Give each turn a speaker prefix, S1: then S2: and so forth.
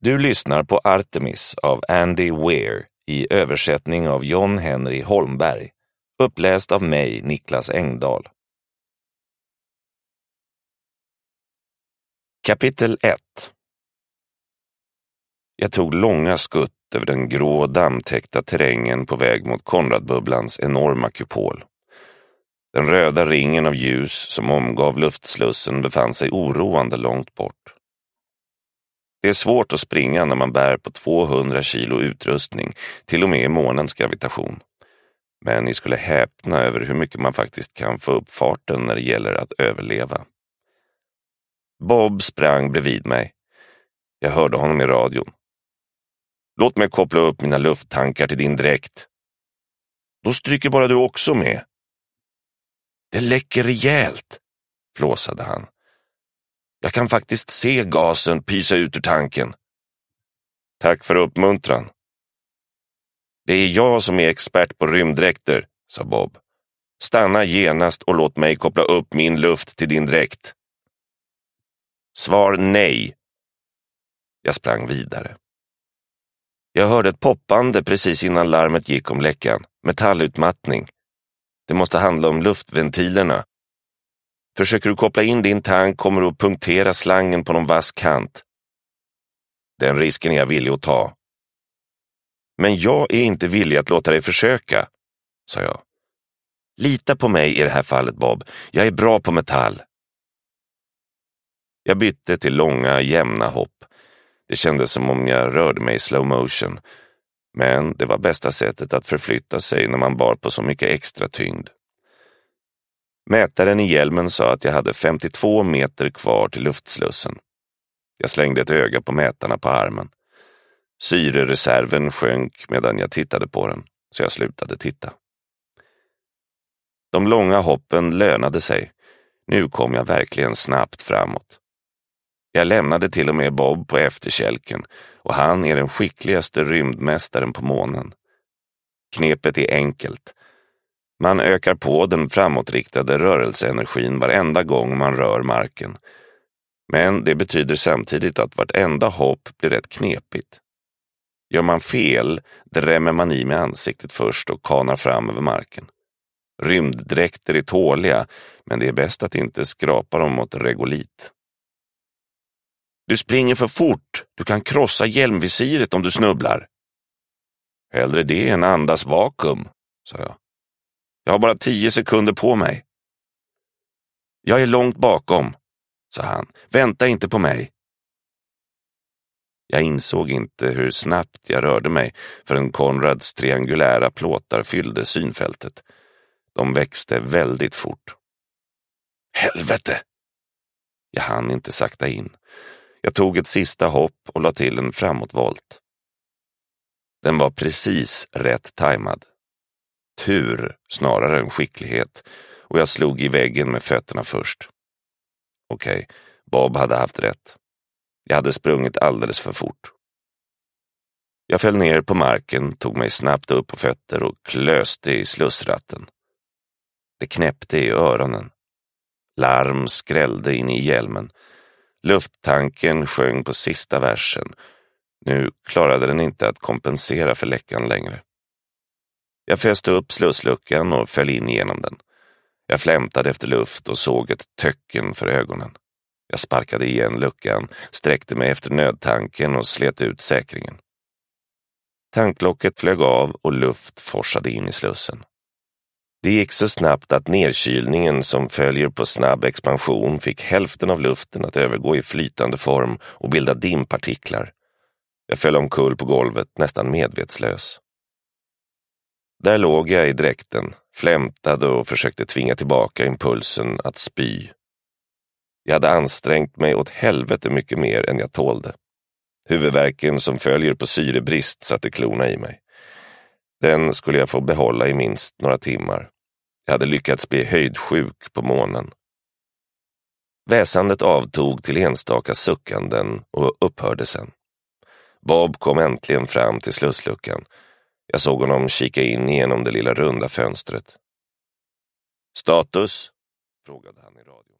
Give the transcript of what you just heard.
S1: Du lyssnar på Artemis av Andy Weir i översättning av John Henry Holmberg, uppläst av mig, Niklas Engdahl. Kapitel 1. Jag tog långa skutt över den grå dammtäckta terrängen på väg mot Konradbubblans enorma kupol. Den röda ringen av ljus som omgav luftslussen befann sig oroande långt bort. Det är svårt att springa när man bär på 200 kilo utrustning, till och med i månens gravitation. Men ni skulle häpna över hur mycket man faktiskt kan få upp farten när det gäller att överleva. Bob sprang bredvid mig. Jag hörde honom i radion. Låt mig koppla upp mina lufttankar till din dräkt. Då stryker bara du också med. Det läcker rejält, flåsade han. Jag kan faktiskt se gasen pysa ut ur tanken. Tack för uppmuntran. Det är jag som är expert på rymddräkter, sa Bob. Stanna genast och låt mig koppla upp min luft till din dräkt. Svar nej. Jag sprang vidare. Jag hörde ett poppande precis innan larmet gick om läckan. Metallutmattning. Det måste handla om luftventilerna. Försöker du koppla in din tank kommer du att punktera slangen på någon vass kant. Den risken är jag villig att ta. Men jag är inte villig att låta dig försöka, sa jag. Lita på mig i det här fallet, Bob. Jag är bra på metall. Jag bytte till långa, jämna hopp. Det kändes som om jag rörde mig i slow motion. Men det var bästa sättet att förflytta sig när man bar på så mycket extra tyngd. Mätaren i hjälmen sa att jag hade 52 meter kvar till luftslussen. Jag slängde ett öga på mätarna på armen. Syrereserven sjönk medan jag tittade på den, så jag slutade titta. De långa hoppen lönade sig. Nu kom jag verkligen snabbt framåt. Jag lämnade till och med Bob på efterkälken och han är den skickligaste rymdmästaren på månen. Knepet är enkelt. Man ökar på den framåtriktade rörelseenergin varenda gång man rör marken. Men det betyder samtidigt att vartenda hopp blir rätt knepigt. Gör man fel drämmer man i med ansiktet först och kanar fram över marken. Rymddräkter är tåliga, men det är bäst att inte skrapa dem mot regolit. Du springer för fort. Du kan krossa hjälmvisiret om du snubblar. Hellre det än andas vakuum, sa jag. Jag har bara 10 sekunder på mig. Jag är långt bakom, sa han. Vänta inte på mig. Jag insåg inte hur snabbt jag rörde mig förrän Konrads triangulära plåtar fyllde synfältet. De växte väldigt fort. Helvete! Jag hann inte sakta in. Jag tog ett sista hopp och la till en framåtvolt. Den var precis rätt tajmad. Tur snarare än skicklighet och jag slog i väggen med fötterna först. Okej, Bob hade haft rätt. Jag hade sprungit alldeles för fort. Jag föll ner på marken, tog mig snabbt upp på fötter och klöste i slussratten. Det knäppte i öronen. Larm skrällde in i hjälmen. Lufttanken sjöng på sista versen. Nu klarade den inte att kompensera för läckan längre. Jag föste upp slussluckan och föll in genom den. Jag flämtade efter luft och såg ett töcken för ögonen. Jag sparkade igen luckan, sträckte mig efter nödtanken och slet ut säkringen. Tanklocket flög av och luft forsade in i slussen. Det gick så snabbt att nedkylningen som följer på snabb expansion fick hälften av luften att övergå i flytande form och bilda dimpartiklar. Jag föll omkull på golvet nästan medvetslös. Där låg jag i dräkten, flämtade och försökte tvinga tillbaka impulsen att spy. Jag hade ansträngt mig åt helvete mycket mer än jag tålde. Huvudvärken som följer på syrebrist satte klorna i mig. Den skulle jag få behålla i minst några timmar. Jag hade lyckats bli höjdsjuk på månen. Väsandet avtog till enstaka suckanden och upphörde sen. Bob kom äntligen fram till slussluckan. Jag såg honom kika in genom det lilla runda fönstret. Status? Frågade han i radio.